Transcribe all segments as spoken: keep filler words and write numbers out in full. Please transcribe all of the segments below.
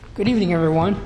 Good evening, everyone.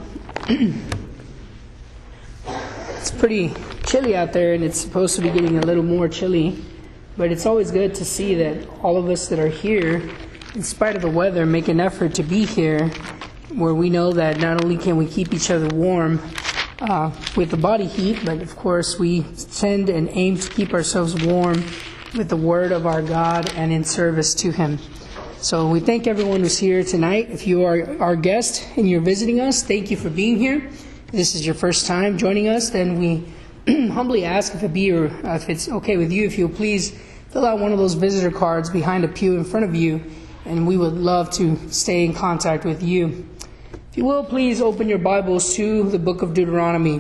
It's pretty chilly out there, and it's supposed to be getting a little more chilly, but it's always good to see that all of us that are here, in spite of the weather, make an effort to be here, where we know that not only can we keep each other warm uh, with the body heat, but of course we tend and aim to keep ourselves warm with the Word of our God and in service to Him. So we thank everyone who's here tonight. If you are our guest and you're visiting us, thank you for being here. If this is your first time joining us, then we humbly ask if it be or if it's okay with you, if you'll please fill out one of those visitor cards behind a pew in front of you, and we would love to stay in contact with you. If you will, please open your Bibles to the book of Deuteronomy.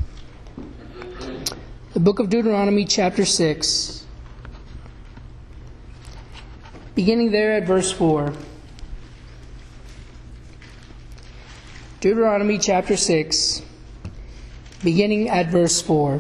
The book of Deuteronomy, chapter six. Beginning there at verse four. Deuteronomy chapter six, beginning at verse four.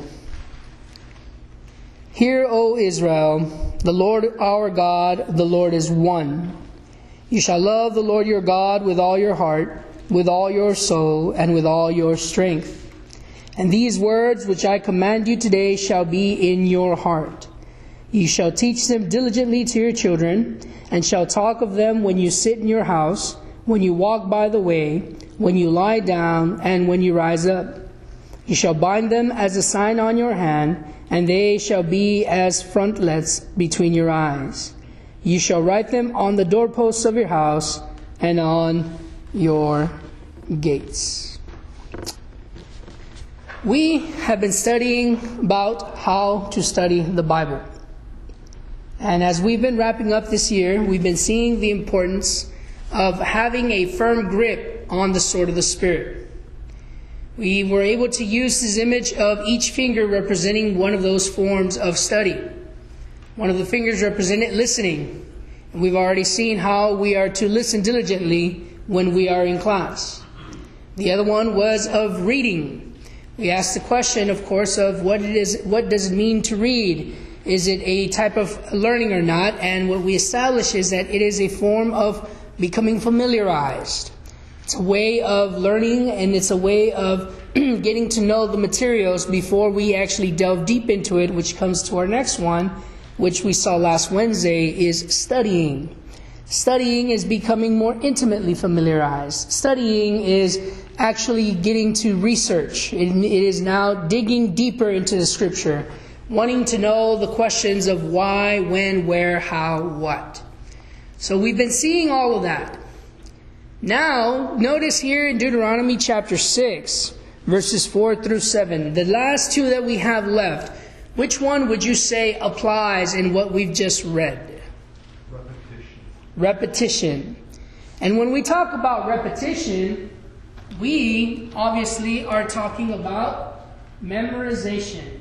Hear, O Israel, the Lord our God, the Lord is one. You shall love the Lord your God with all your heart, with all your soul, and with all your strength. And these words which I command you today shall be in your heart. You shall teach them diligently to your children, and shall talk of them when you sit in your house, when you walk by the way, when you lie down, and when you rise up. You shall bind them as a sign on your hand, and they shall be as frontlets between your eyes. You shall write them on the doorposts of your house and on your gates. We have been studying about how to study the Bible. And as we've been wrapping up this year, we've been seeing the importance of having a firm grip on the sword of the Spirit. We were able to use this image of each finger representing one of those forms of study. One of the fingers represented listening. And we've already seen how we are to listen diligently when we are in class. The other one was of reading. We asked the question, of course, of what it is, what does it mean to read? Is it a type of learning or not? And what we establish is that it is a form of becoming familiarized. It's a way of learning, and it's a way of getting to know the materials before we actually delve deep into it, which comes to our next one, which we saw last Wednesday, is studying. Studying is becoming more intimately familiarized. Studying is actually getting to research. It, it is now digging deeper into the Scripture, wanting to know the questions of why, when, where, how, what. So we've been seeing all of that. Now, notice here in Deuteronomy chapter six, verses four through seven, the last two that we have left, which one would you say applies in what we've just read? Repetition. Repetition. And when we talk about repetition, we obviously are talking about memorization.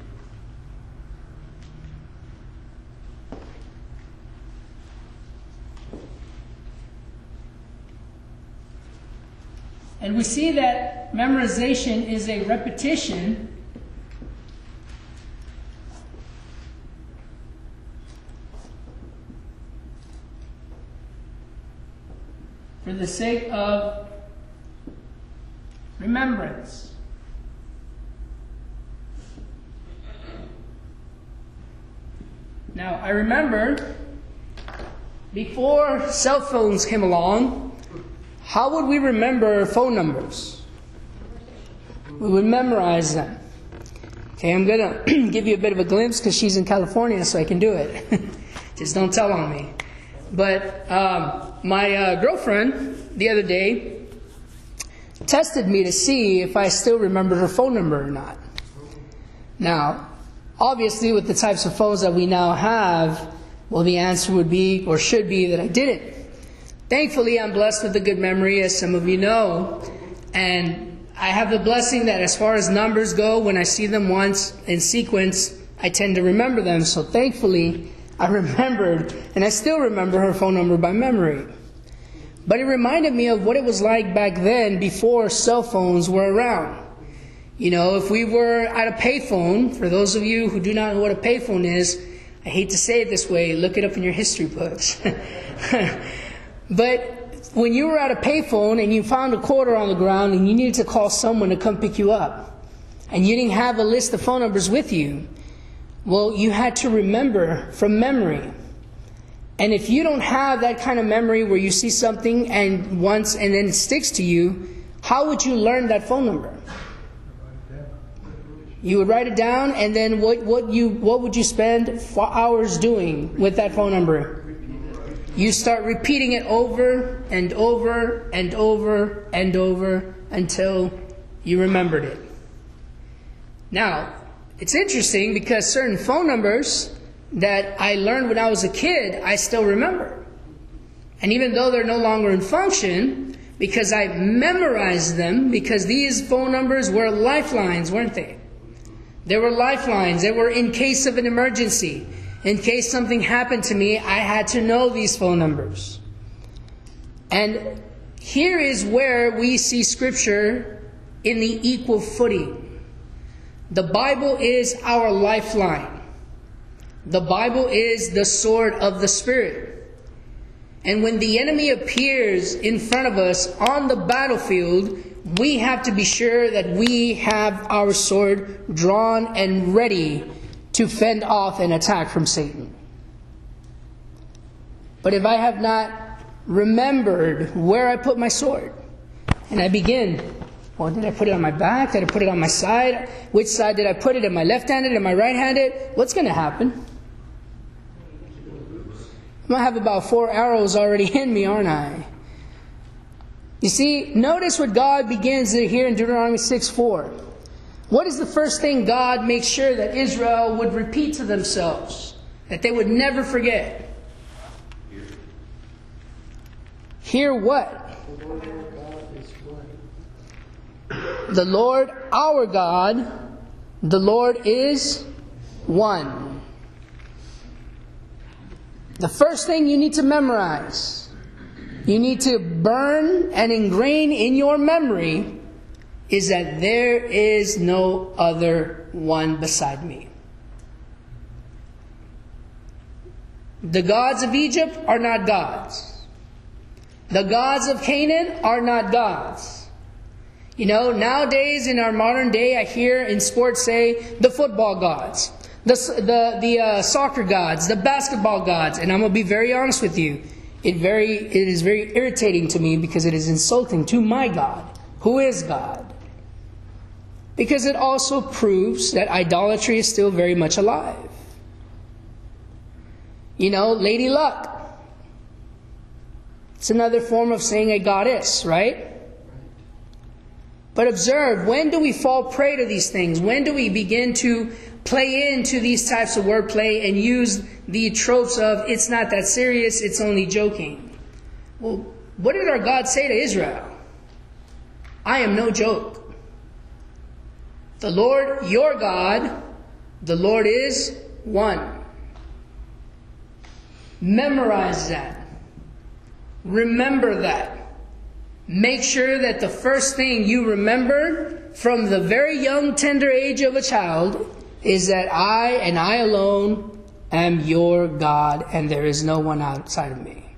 And we see that memorization is a repetition for the sake of remembrance. Now, I remember before cell phones came along, how would we remember phone numbers? We would memorize them. Okay, I'm going to give you a bit of a glimpse because she's in California, so I can do it. Just don't tell on me. But um, my uh, girlfriend, the other day, tested me to see if I still remembered her phone number or not. Now, obviously, with the types of phones that we now have, well, the answer would be, or should be, that I didn't. Thankfully, I'm blessed with a good memory, as some of you know, and I have the blessing that as far as numbers go, when I see them once in sequence, I tend to remember them. So thankfully, I remembered, and I still remember her phone number by memory. But it reminded me of what it was like back then before cell phones were around. You know, if we were at a payphone, for those of you who do not know what a payphone is, I hate to say it this way, look it up in your history books. But when you were at a payphone and you found a quarter on the ground and you needed to call someone to come pick you up, and you didn't have a list of phone numbers with you, well, you had to remember from memory. And if you don't have that kind of memory where you see something and once and then it sticks to you, how would you learn that phone number? You would write it down, and then what, what you what would you spend four hours doing with that phone number? You start repeating it over and over and over and over until you remembered it. Now, it's interesting because certain phone numbers that I learned when I was a kid, I still remember. And even though they're no longer in function, because I memorized them, because these phone numbers were lifelines, weren't they? They were lifelines. They were in case of an emergency. In case something happened to me, I had to know these phone numbers. And here is where we see Scripture in the equal footing. The Bible is our lifeline. The Bible is the sword of the Spirit. And when the enemy appears in front of us on the battlefield, we have to be sure that we have our sword drawn and ready to fend off an attack from Satan. But if I have not remembered where I put my sword, and I begin, well, did I put it on my back? Did I put it on my side? Which side did I put it? Am I left-handed? Am I right-handed? What's going to happen? I'm going to have about four arrows already in me, aren't I? You see, notice what God begins here in Deuteronomy six four. What is the first thing God makes sure that Israel would repeat to themselves? That they would never forget? Hear what? The Lord our God, the Lord is one. The first thing you need to memorize, you need to burn and ingrain in your memory, is that there is no other one beside me. The gods of Egypt are not gods. The gods of Canaan are not gods. You know, nowadays in our modern day, I hear in sports say the football gods, the the the uh, soccer gods, the basketball gods, and I'm gonna be very honest with you. It very it is very irritating to me because it is insulting to my God, who is God. Because it also proves that idolatry is still very much alive. You know, Lady Luck. It's another form of saying a goddess, right? But observe, when do we fall prey to these things? When do we begin to play into these types of wordplay and use the tropes of, it's not that serious, it's only joking? Well, what did our God say to Israel? I am no joke. The Lord, your God, the Lord is one. Memorize that. Remember that. Make sure that the first thing you remember from the very young, tender age of a child is that I and I alone am your God, and there is no one outside of me.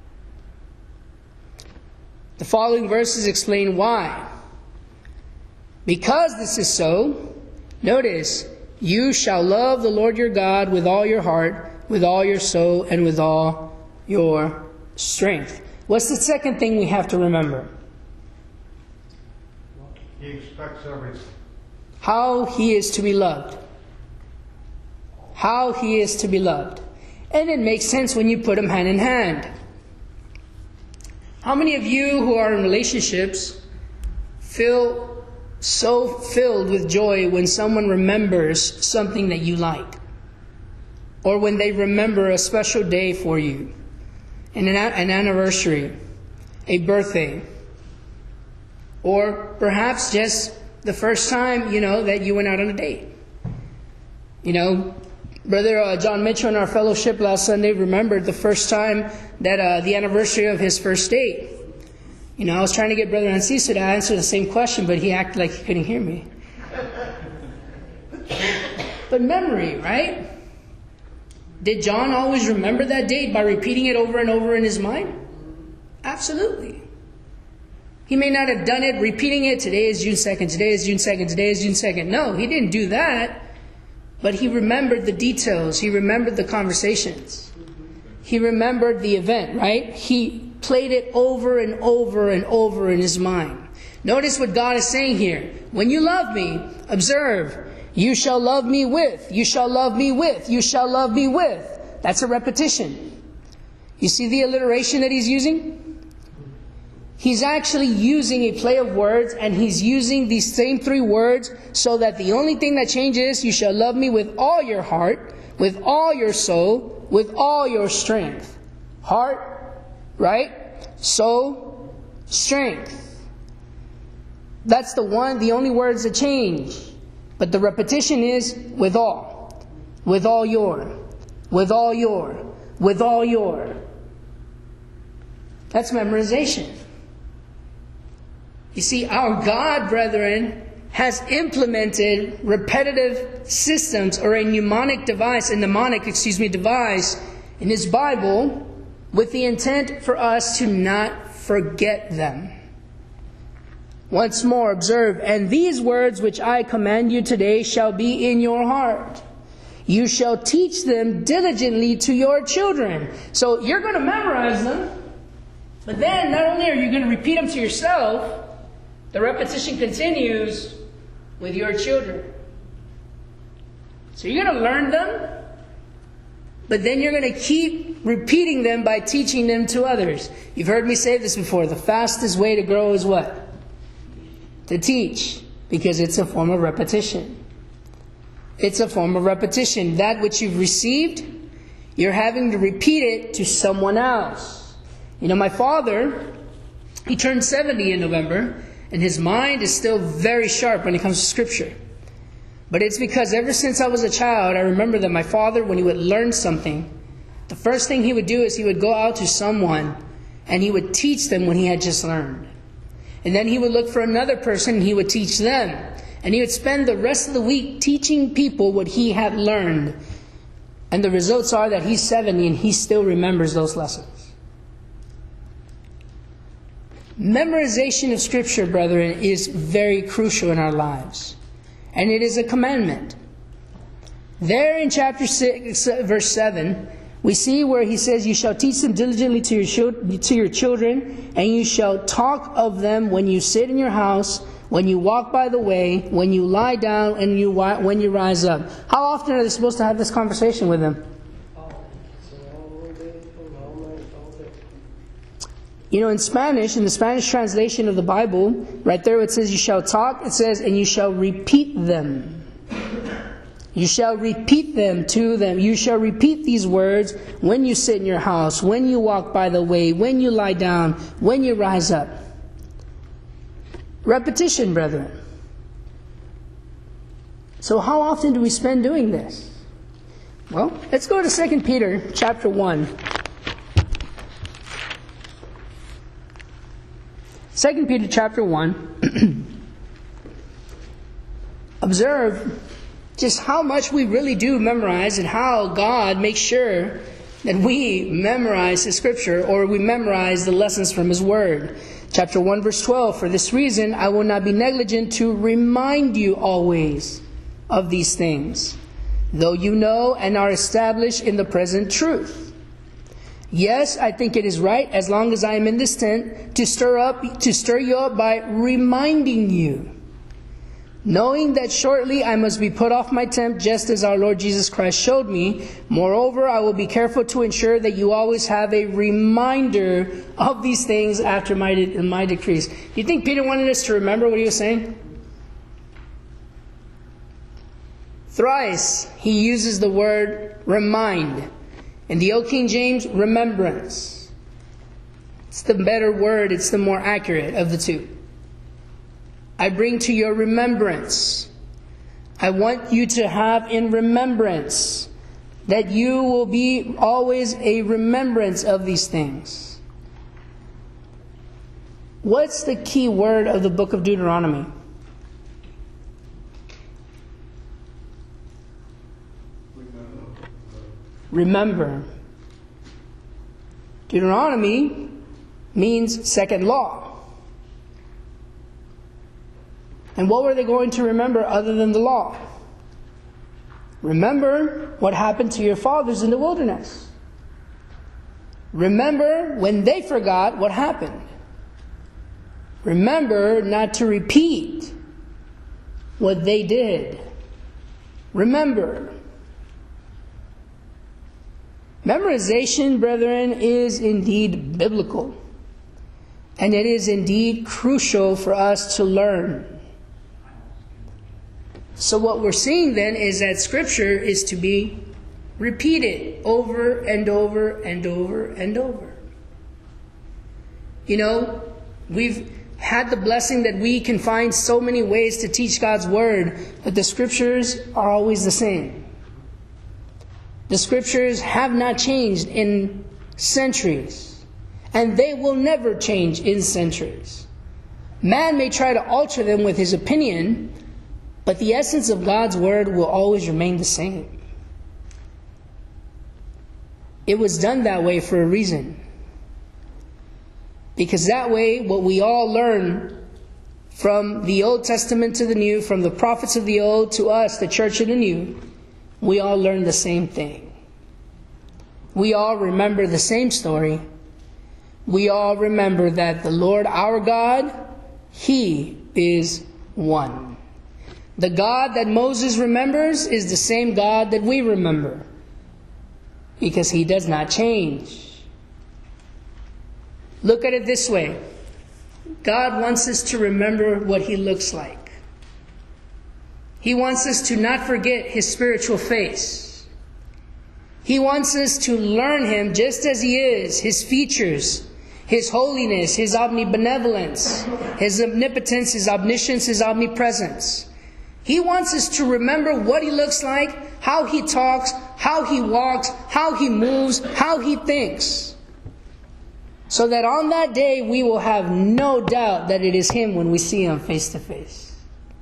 The following verses explain why. Because this is so, notice, you shall love the Lord your God with all your heart, with all your soul, and with all your strength. What's the second thing we have to remember? He expects everything. How he is to be loved. How he is to be loved. And it makes sense when you put them hand in hand. How many of you who are in relationships feel so filled with joy when someone remembers something that you like? Or when they remember a special day for you? An, an anniversary, a birthday, or perhaps just the first time, you know, that you went out on a date. You know, Brother uh, John Mitchell in our fellowship last Sunday remembered the first time that uh, the anniversary of his first date. You know, I was trying to get Brother Anciso to answer the same question, but he acted like he couldn't hear me. But memory, right? Did John always remember that date by repeating it over and over in his mind? Absolutely. He may not have done it, repeating it, today is June second, today is June second, today is June second. No, he didn't do that. But he remembered the details. He remembered the conversations. He remembered the event, right? He played it over and over and over in his mind. Notice what God is saying here. When you love me, observe, you shall love me with, you shall love me with, you shall love me with. That's a repetition. You see the alliteration that he's using? He's actually using a play of words, and he's using these same three words so that the only thing that changes, you shall love me with all your heart, with all your soul, with all your strength. Heart, right? Soul, strength. That's the one, the only words that change. But the repetition is with all. With all your. With all your. With all your. That's memorization. You see, our God, brethren, has implemented repetitive systems, or a mnemonic device, a mnemonic, excuse me, device in His Bible with the intent for us to not forget them. Once more, observe, and these words which I command you today shall be in your heart. You shall teach them diligently to your children. So you're going to memorize them, but then not only are you going to repeat them to yourself, the repetition continues with your children. So you're going to learn them, but then you're going to keep repeating them by teaching them to others. You've heard me say this before. The fastest way to grow is what? To teach, because it's a form of repetition. It's a form of repetition. That which you've received, you're having to repeat it to someone else. You know, my father, he turned seventy in November, and his mind is still very sharp when it comes to Scripture. But it's because ever since I was a child, I remember that my father, when he would learn something, the first thing he would do is he would go out to someone and he would teach them what he had just learned. And then he would look for another person and he would teach them. And he would spend the rest of the week teaching people what he had learned. And the results are that he's seventy and he still remembers those lessons. Memorization of Scripture, brethren, is very crucial in our lives. And it is a commandment. There in chapter six, verse seven, we see where he says, you shall teach them diligently to your, chil- to your children, and you shall talk of them when you sit in your house, when you walk by the way, when you lie down, and you when you rise up. How often are they supposed to have this conversation with them? You know, in Spanish, in the Spanish translation of the Bible, right there it says you shall talk, it says, and you shall repeat them. You shall repeat them to them. You shall repeat these words when you sit in your house, when you walk by the way, when you lie down, when you rise up. Repetition, brethren. So how often do we spend doing this? Well, let's go to Second Peter chapter one. Second Peter chapter one. Observe just how much we really do memorize and how God makes sure that we memorize His Scripture, or we memorize the lessons from His Word. Chapter one verse twelve, for this reason I will not be negligent to remind you always of these things, though you know and are established in the present truth. Yes, I think it is right, as long as I am in this tent, to stir up, to stir you up by reminding you, knowing that shortly I must be put off my tent, just as our Lord Jesus Christ showed me. Moreover, I will be careful to ensure that you always have a reminder of these things after my de- my decrease. Do you think Peter wanted us to remember what he was saying? Thrice he uses the word remind. In the Old King James, remembrance. It's the better word. It's the more accurate of the two. I bring to your remembrance. I want you to have in remembrance that you will be always a remembrance of these things. What's the key word of the book of Deuteronomy? Remember. Deuteronomy means second law. And what were they going to remember other than the law? Remember what happened to your fathers in the wilderness. Remember when they forgot what happened. Remember not to repeat what they did. Remember. Memorization, brethren, is indeed biblical. And it is indeed crucial for us to learn. So what we're seeing then is that Scripture is to be repeated over and over and over and over. You know, we've had the blessing that we can find so many ways to teach God's Word, but the Scriptures are always the same. The Scriptures have not changed in centuries, and they will never change in centuries. Man may try to alter them with his opinion, but the essence of God's Word will always remain the same. It was done that way for a reason. Because that way, what we all learn from the Old Testament to the New, from the prophets of the Old to us, the church of the New, we all learn the same thing. We all remember the same story. We all remember that the Lord our God, He is one. The God that Moses remembers is the same God that we remember, because He does not change. Look at it this way. God wants us to remember what He looks like. He wants us to not forget His spiritual face. He wants us to learn Him just as He is, His features, His holiness, His omnibenevolence, His omnipotence, His omniscience, His omnipresence. He wants us to remember what He looks like, how He talks, how He walks, how He moves, how He thinks. So that on that day we will have no doubt that it is Him when we see Him face to face.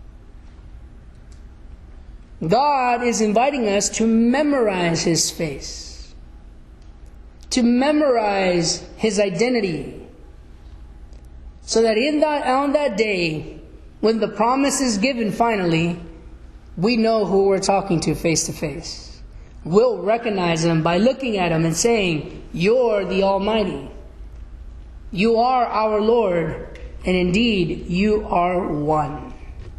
God is inviting us to memorize His face, to memorize His identity, so that in that, on that day, when the promise is given finally, we know who we're talking to face to face. We'll recognize Him by looking at Him and saying, "You're the Almighty. You are our Lord, and indeed you are one."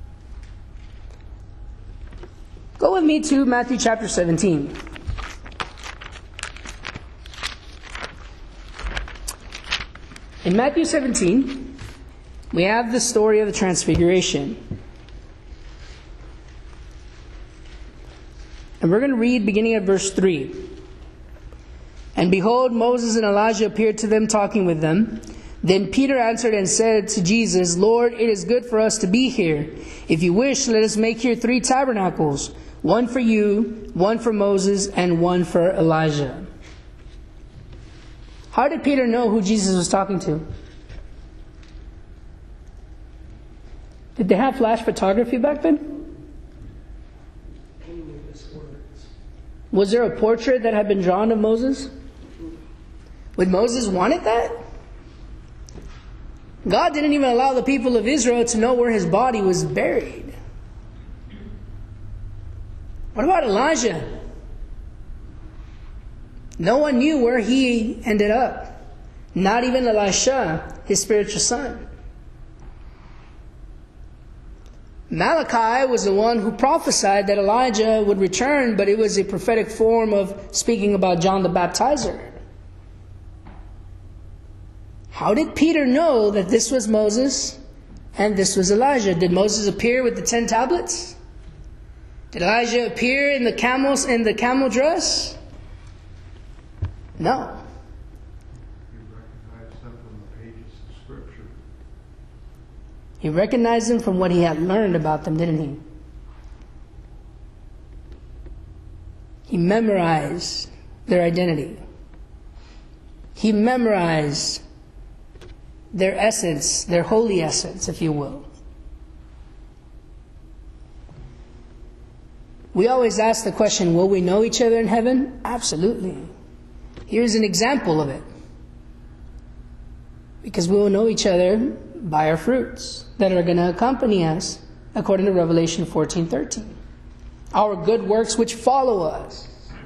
Go with me to Matthew chapter seventeen. In Matthew seventeen, we have the story of the Transfiguration. And we're going to read beginning at verse three. "And behold, Moses and Elijah appeared to them, talking with them. Then Peter answered and said to Jesus, 'Lord, it is good for us to be here. If you wish, let us make here three tabernacles, one for you, one for Moses, and one for Elijah.'" How did Peter know who Jesus was talking to? Did they have flash photography back then? Was there a portrait that had been drawn of Moses? Would Moses wanted that? God didn't even allow the people of Israel to know where his body was buried. What about Elijah? No one knew where he ended up. Not even Elisha, his spiritual son. Malachi was the one who prophesied that Elijah would return, but it was a prophetic form of speaking about John the Baptizer. How did Peter know that this was Moses and this was Elijah? Did Moses appear with the ten tablets? Did Elijah appear in the camels in the camel dress? No. He recognized them from the pages of Scripture. He recognized them from what he had learned about them, didn't he? He memorized their identity. He memorized their essence, their holy essence, if you will. We always ask the question, will we know each other in heaven? Absolutely. Here's an example of it. Because we will know each other by our fruits that are going to accompany us according to Revelation fourteen thirteen. Our good works which follow us.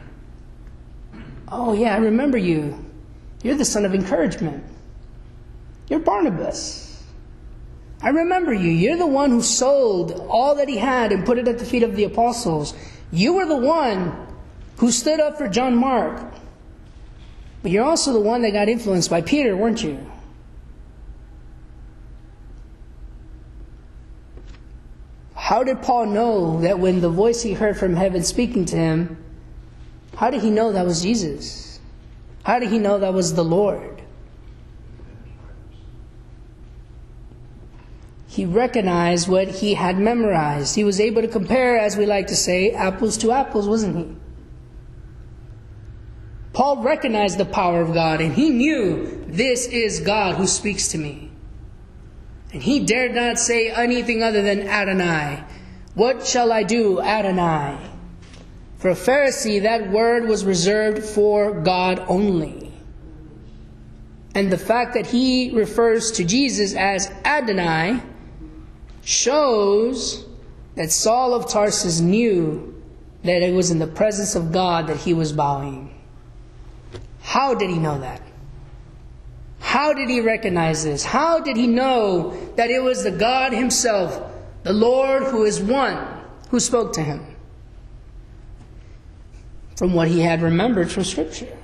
Oh yeah, I remember you. You're the son of encouragement. You're Barnabas. I remember you. You're the one who sold all that he had and put it at the feet of the apostles. You were the one who stood up for John Mark. But you're also the one that got influenced by Peter, weren't you? How did Paul know that when the voice he heard from heaven speaking to him, how did he know that was Jesus? How did he know that was the Lord? He recognized what he had memorized. He was able to compare, as we like to say, apples to apples, wasn't he? Paul recognized the power of God, and he knew this is God who speaks to me. And he dared not say anything other than Adonai. What shall I do, Adonai? For a Pharisee, that word was reserved for God only. And the fact that he refers to Jesus as Adonai shows that Saul of Tarsus knew that it was in the presence of God that he was bowing. How did he know that? How did he recognize this? How did he know that it was the God himself, the Lord who is one, who spoke to him? From what he had remembered from Scripture.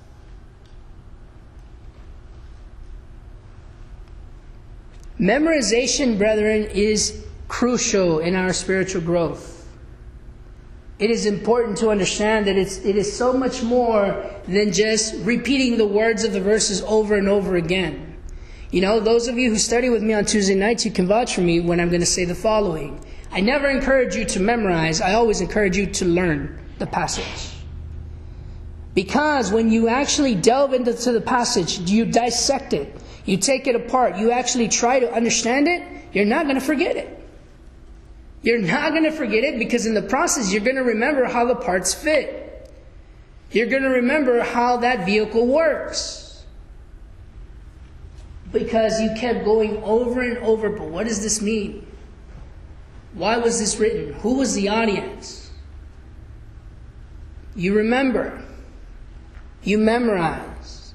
Memorization, brethren, is crucial in our spiritual growth. It is important to understand that it's, it is so much more than just repeating the words of the verses over and over again. You know, those of you who study with me on Tuesday nights, you can vouch for me when I'm going to say the following. I never encourage you to memorize. I always encourage you to learn the passage. Because when you actually delve into the passage, you dissect it, you take it apart, you actually try to understand it, you're not going to forget it. You're not going to forget it because in the process, you're going to remember how the parts fit. You're going to remember how that vehicle works. Because you kept going over and over, but what does this mean? Why was this written? Who was the audience? You remember. You memorize.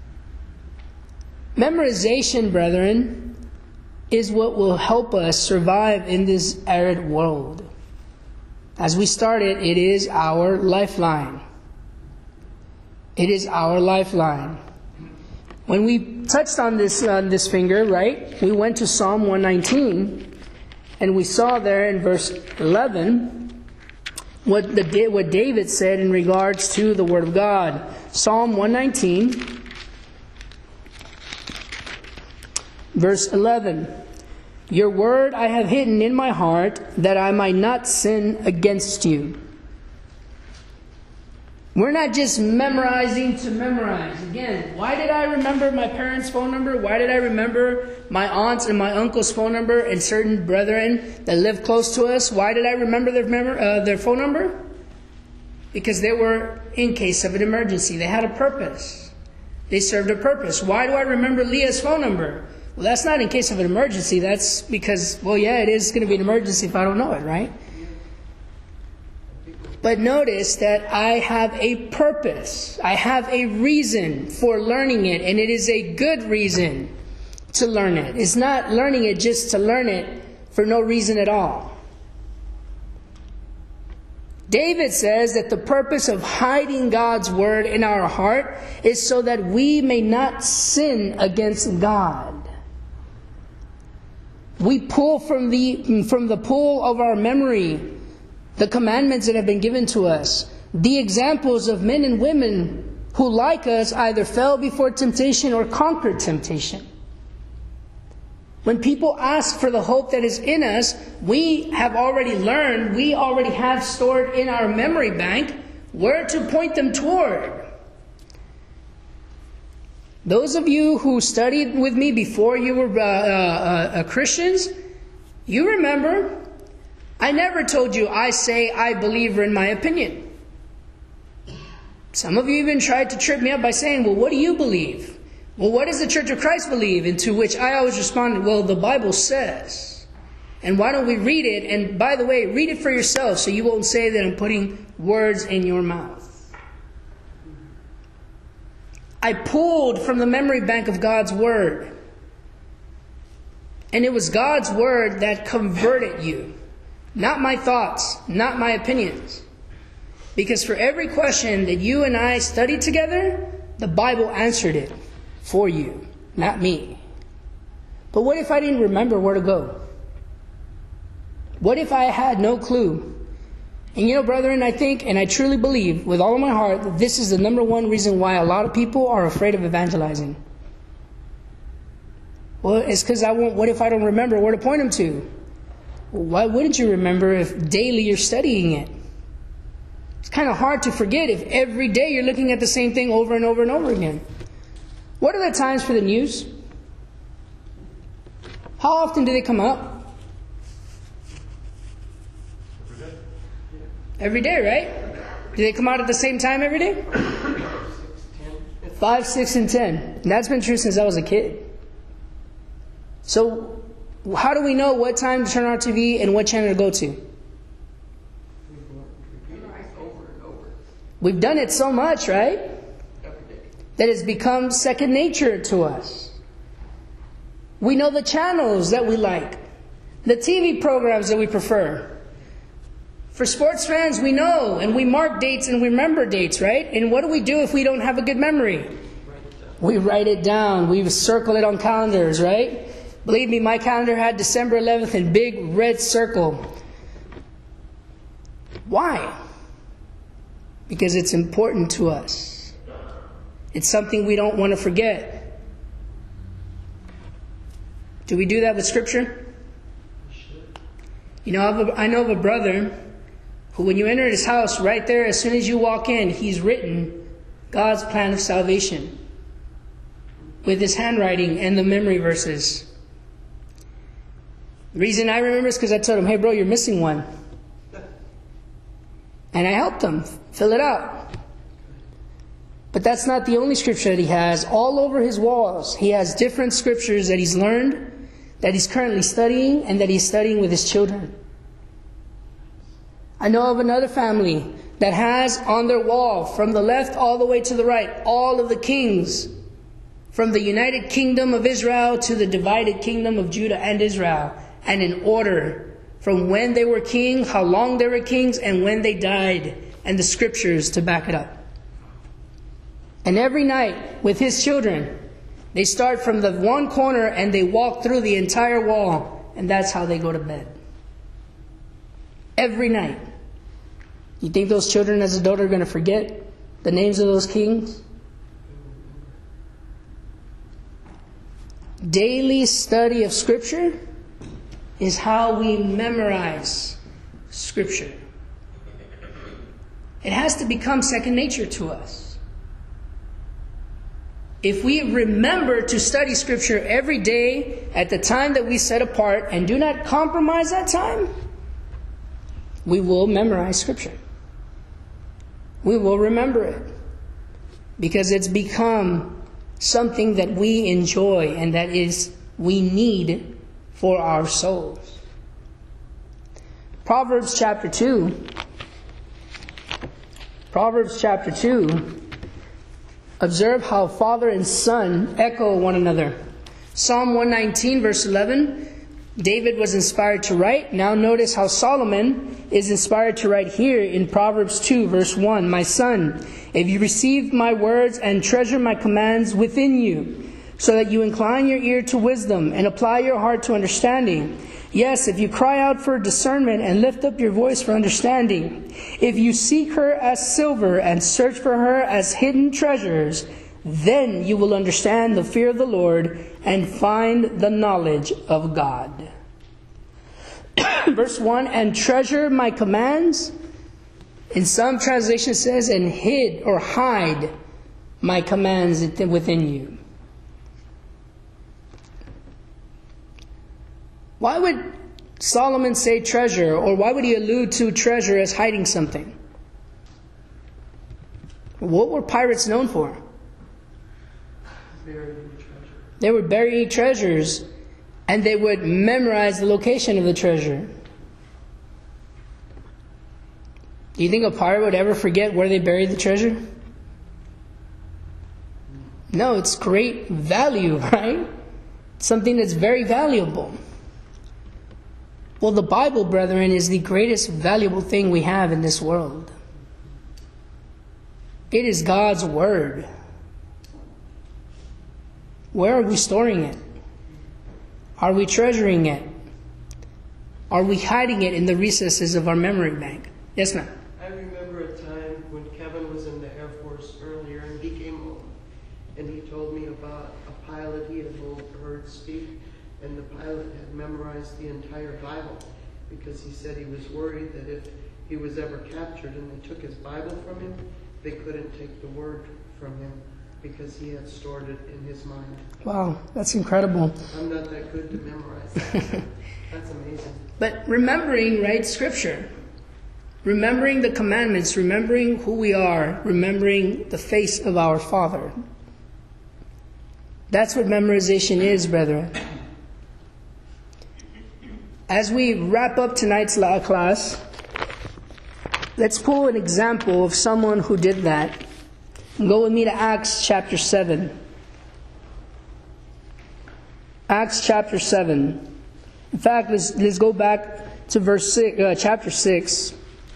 Memorization, brethren, is what will help us survive in this arid world. As we started, it is our lifeline. It is our lifeline. When we touched on this on this finger, right, we went to Psalm one nineteen, and we saw there in verse eleven what the what David said in regards to the Word of God. Psalm one nineteen. Verse eleven, your word I have hidden in my heart, that I might not sin against you. We're not just memorizing to memorize. Again, why did I remember my parents' phone number? Why did I remember my aunt's and my uncle's phone number and certain brethren that live close to us? Why did I remember their, mem- uh, their phone number? Because they were in case of an emergency. They had a purpose. They served a purpose. Why do I remember Leah's phone number? Well, that's not in case of an emergency. That's because, well, yeah, it is going to be an emergency if I don't know it, right? But notice that I have a purpose. I have a reason for learning it, and it is a good reason to learn it. It's not learning it just to learn it for no reason at all. David says that the purpose of hiding God's word in our heart is so that we may not sin against God. We pull from the from the pool of our memory the commandments that have been given to us, the examples of men and women who, like us, either fell before temptation or conquered temptation. When people ask for the hope that is in us, we have already learned, we already have stored in our memory bank where to point them toward. Those of you who studied with me before you were uh, uh, uh, Christians, you remember, I never told you I say I believe in my opinion. Some of you even tried to trip me up by saying, well, what do you believe? Well, what does the Church of Christ believe? And to which I always responded, well, the Bible says. And why don't we read it? And by the way, read it for yourself so you won't say that I'm putting words in your mouth. I pulled from the memory bank of God's Word. And it was God's Word that converted you. Not my thoughts, not my opinions. Because for every question that you and I studied together, the Bible answered it for you, not me. But what if I didn't remember where to go? What if I had no clue? And you know, brethren, I think and I truly believe with all of my heart that this is the number one reason why a lot of people are afraid of evangelizing. Well, it's because I won't. What if I don't remember where to point them to? Well, why wouldn't you remember if daily you're studying it? It's kind of hard to forget if every day you're looking at the same thing over and over and over again. What are the times for the news? How often do they come up? Every day, right? Do they come out at the same time every day? Five, six, and ten. And that's been true since I was a kid. So, how do we know what time to turn on our T V and what channel to go to? We've done it so much, right? That it's become second nature to us. We know the channels that we like, the T V programs that we prefer. For sports fans, we know and we mark dates and we remember dates, right? And what do we do if we don't have a good memory? We write it down. We circle it on calendars, right? Believe me, my calendar had December eleventh in big red circle. Why? Because it's important to us. It's something we don't want to forget. Do we do that with Scripture? You know, I, have a, I know of a brother who, when you enter his house, right there, as soon as you walk in, he's written God's plan of salvation with his handwriting and the memory verses. The reason I remember is because I told him, hey bro, you're missing one. And I helped him fill it out. But that's not the only scripture that he has. All over his walls, he has different scriptures that he's learned, that he's currently studying, and that he's studying with his children. I know of another family that has on their wall, from the left all the way to the right, all of the kings from the United Kingdom of Israel to the divided kingdom of Judah and Israel, and in order from when they were king, how long they were kings, and when they died, and the scriptures to back it up. And every night with his children, they start from the one corner and they walk through the entire wall, and that's how they go to bed. Every night. You think those children as adults are going to forget the names of those kings? Daily study of Scripture is how we memorize Scripture. It has to become second nature to us. If we remember to study Scripture every day at the time that we set apart and do not compromise that time, we will memorize Scripture. We will remember it because it's become something that we enjoy and that is we need for our souls. Proverbs chapter two. Proverbs chapter two. Observe how father and son echo one another. Psalm one nineteen verse eleven. David was inspired to write. Now notice how Solomon is inspired to write here in Proverbs two verse one. My son, if you receive my words and treasure my commands within you, so that you incline your ear to wisdom and apply your heart to understanding. Yes, if you cry out for discernment and lift up your voice for understanding. If you seek her as silver and search for her as hidden treasures, then you will understand the fear of the Lord and find the knowledge of God. Verse one, and treasure my commands. In some translations it says, and hid or hide my commands within you. Why would Solomon say treasure, or why would he allude to treasure as hiding something? What were pirates known for? Burying treasure. They were burying treasures and they would memorize the location of the treasure. Do you think a pirate would ever forget where they buried the treasure? No, it's great value, right? Something that's very valuable. Well, the Bible, brethren, is the greatest valuable thing we have in this world. It is God's Word. Where are we storing it? Are we treasuring it? Are we hiding it in the recesses of our memory bank? Yes, ma'am. I remember a time when Kevin was in the Air Force earlier, and he came home, and he told me about a pilot he had heard speak, and the pilot had memorized the entire Bible, because he said he was worried that if he was ever captured and they took his Bible from him, they couldn't take the word from him, because he had stored it in his mind. Wow, that's incredible. I'm not that good to memorize that. That's amazing. But remembering, right, Scripture, remembering the commandments, remembering who we are, remembering the face of our Father. That's what memorization is, brethren. As we wrap up tonight's law class, let's pull an example of someone who did that. Go with me to Acts chapter seven. Acts chapter seven. In fact, let's, let's go back to verse six, uh, chapter six,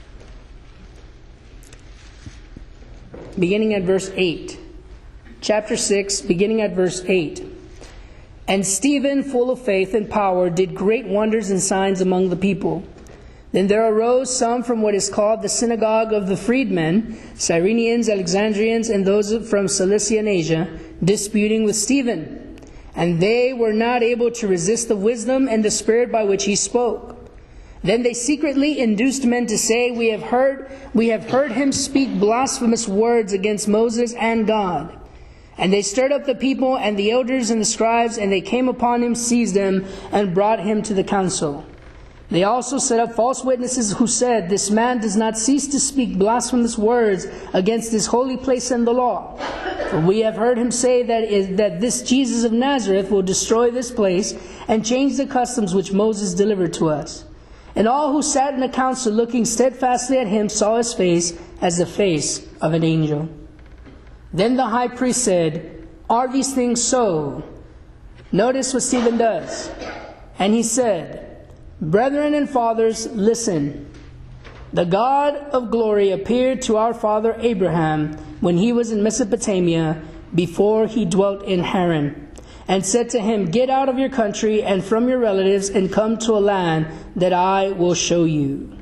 beginning at verse eight. Chapter six, beginning at verse eight. And Stephen, full of faith and power, did great wonders and signs among the people. Then there arose some from what is called the synagogue of the freedmen, Cyrenians, Alexandrians, and those from Cilicia and Asia, disputing with Stephen. And they were not able to resist the wisdom and the spirit by which he spoke. Then they secretly induced men to say, We have heard, we have heard him speak blasphemous words against Moses and God. And they stirred up the people and the elders and the scribes, and they came upon him, seized him, and brought him to the council. They also set up false witnesses who said, This man does not cease to speak blasphemous words against this holy place and the law. For we have heard him say that, is, that this Jesus of Nazareth will destroy this place and change the customs which Moses delivered to us. And all who sat in the council, looking steadfastly at him, saw his face as the face of an angel. Then the high priest said, Are these things so? Notice what Stephen does. And he said, Brethren and fathers, listen. The God of glory appeared to our father Abraham when he was in Mesopotamia, before he dwelt in Haran, and said to him, Get out of your country and from your relatives and come to a land that I will show you.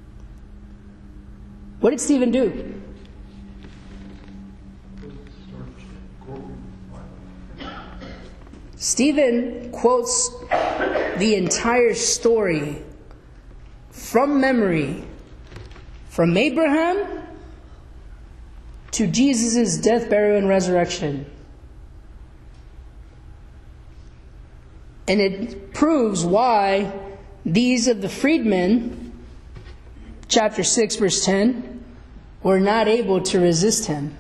What did Stephen do? Stephen quotes the entire story from memory, from Abraham to Jesus' death, burial, and resurrection. And it proves why these of the freedmen, chapter six, verse ten, were not able to resist him.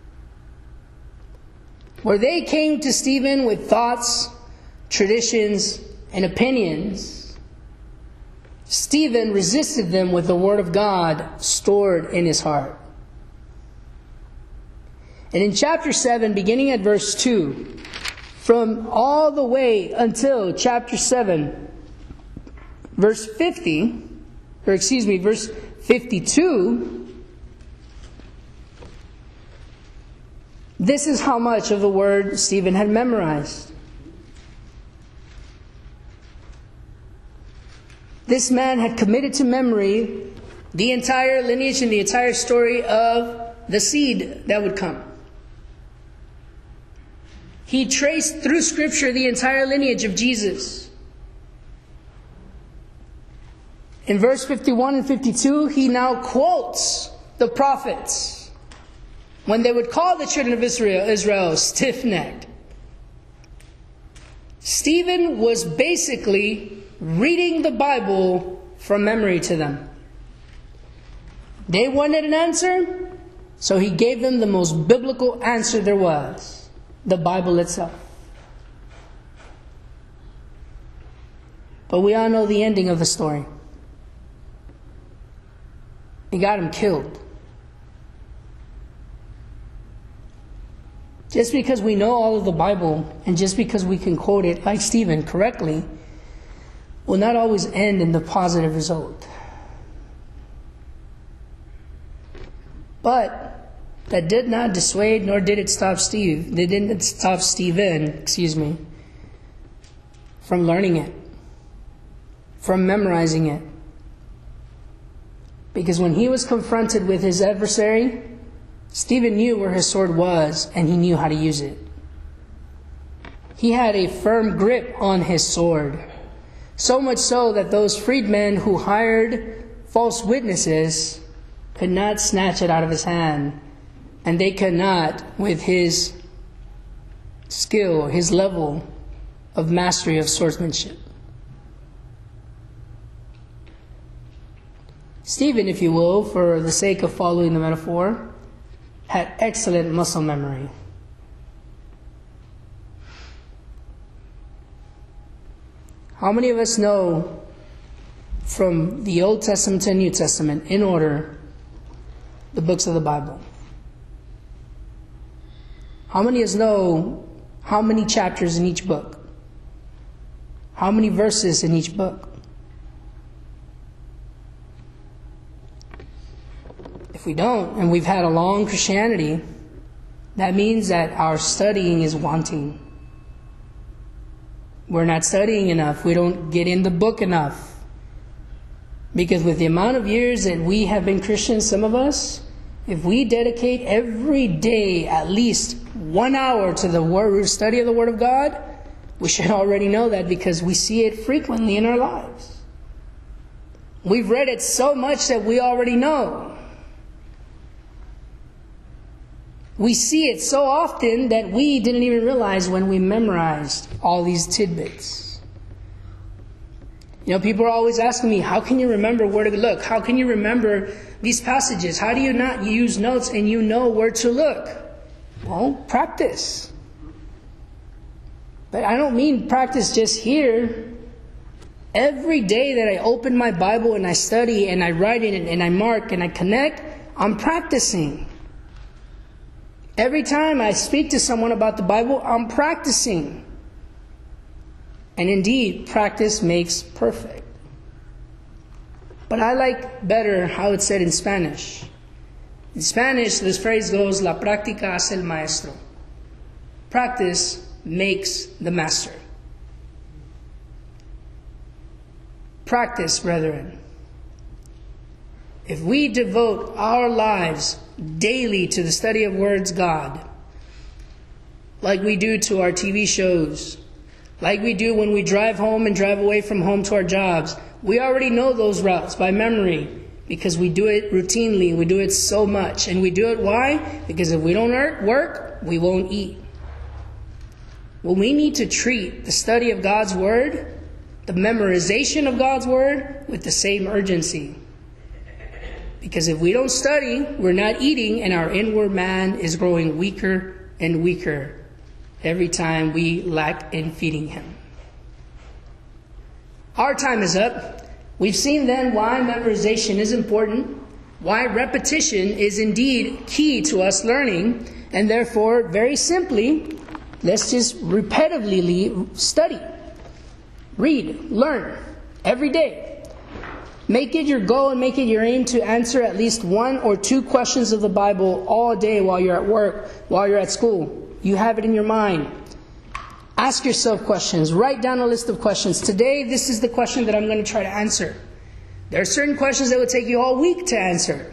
Where they came to Stephen with thoughts, traditions, and opinions, Stephen resisted them with the word of God stored in his heart. And in chapter seven, beginning at verse two, from all the way until chapter seven, verse fifty, or excuse me, verse fifty-two, this is how much of the word Stephen had memorized. This man had committed to memory the entire lineage and the entire story of the seed that would come. He traced through Scripture the entire lineage of Jesus. In verse fifty-one and fifty-two, he now quotes the prophets when they would call the children of Israel, Israel stiff-necked. Stephen was basically reading the Bible from memory to them. They wanted an answer, so he gave them the most biblical answer there was, the Bible itself. But we all know the ending of the story. He got him killed. Just because we know all of the Bible, and just because we can quote it like Stephen correctly, will not always end in the positive result. But that did not dissuade, nor did it stop Steve. They didn't stop Stephen, excuse me, from learning it, from memorizing it. Because when he was confronted with his adversary, Stephen knew where his sword was, and he knew how to use it. He had a firm grip on his sword. So much so that those freedmen who hired false witnesses could not snatch it out of his hand. And they could not, with his skill, his level of mastery of swordsmanship. Stephen, if you will, for the sake of following the metaphor, had excellent muscle memory. How many of us know from the Old Testament to New Testament, in order, the books of the Bible? How many of us know how many chapters in each book? How many verses in each book? If we don't, and we've had a long Christianity, that means that our studying is wanting. We're not studying enough. We don't get in the book enough. Because with the amount of years that we have been Christians, some of us, if we dedicate every day at least one hour to the word, study of the Word of God, we should already know that because we see it frequently in our lives. We've read it so much that we already know. We see it so often that we didn't even realize when we memorized all these tidbits. You know, people are always asking me, how can you remember where to look? How can you remember these passages? How do you not use notes and you know where to look? Well, practice. But I don't mean practice just here. Every day that I open my Bible and I study and I write it and I mark and I connect, I'm practicing. Every time I speak to someone about the Bible, I'm practicing. And indeed, practice makes perfect. But I like better how it's said in Spanish. In Spanish, this phrase goes, la práctica hace el maestro. Practice makes the master. Practice, brethren. If we devote our lives daily to the study of words God, like we do to our T V shows, like we do when we drive home and drive away from home to our jobs, we already know those routes by memory because we do it routinely. We do it so much. And we do it why? Because if we don't work, we won't eat. Well, we need to treat the study of God's Word, the memorization of God's Word, with the same urgency. Because if we don't study, we're not eating, and our inward man is growing weaker and weaker every time we lack in feeding him. Our time is up. We've seen then why memorization is important, why repetition is indeed key to us learning, and therefore, very simply, let's just repetitively study, read, learn every day. Make it your goal and make it your aim to answer at least one or two questions of the Bible all day while you're at work, while you're at school. You have it in your mind. Ask yourself questions. Write down a list of questions. Today, this is the question that I'm going to try to answer. There are certain questions that will take you all week to answer.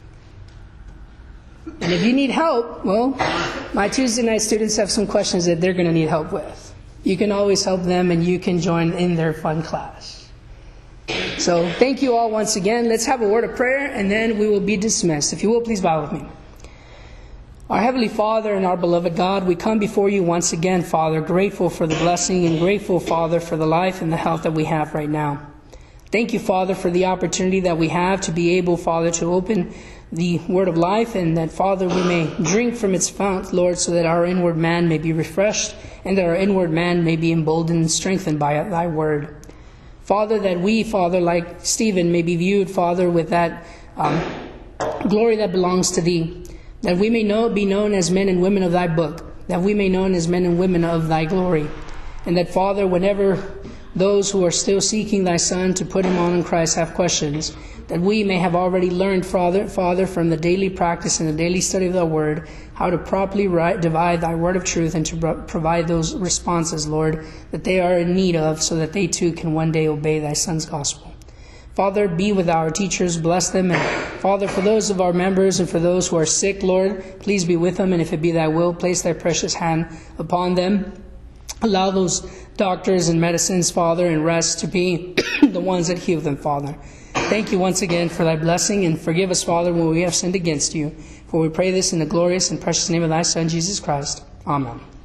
And if you need help, well, my Tuesday night students have some questions that they're going to need help with. You can always help them and you can join in their fun class. So thank you all once again. Let's have a word of prayer and then we will be dismissed. If you will, please bow with me. Our Heavenly Father and our beloved God, we come before you once again, Father, grateful for the blessing and grateful, Father, for the life and the health that we have right now. Thank you, Father, for the opportunity that we have to be able, Father, to open the word of life and that, Father, we may drink from its fount, Lord, so that our inward man may be refreshed and that our inward man may be emboldened and strengthened by thy word. Father, that we, Father, like Stephen, may be viewed, Father, with that um, glory that belongs to Thee. That we may know, be known as men and women of Thy book. That we may be known as men and women of Thy glory. And that, Father, whenever those who are still seeking Thy Son to put Him on in Christ have questions, that we may have already learned, Father, Father, from the daily practice and the daily study of Thy Word, how to properly write, divide Thy Word of truth and to pro- provide those responses, Lord, that they are in need of, so that they too can one day obey Thy Son's gospel. Father, be with our teachers, bless them. And Father, for those of our members and for those who are sick, Lord, please be with them. And if it be Thy will, place Thy precious hand upon them. Allow those doctors and medicines, Father, and rest to be the ones that heal them, Father. Thank You once again for Thy blessing, and forgive us, Father, when we have sinned against You. For we pray this in the glorious and precious name of Thy Son, Jesus Christ. Amen.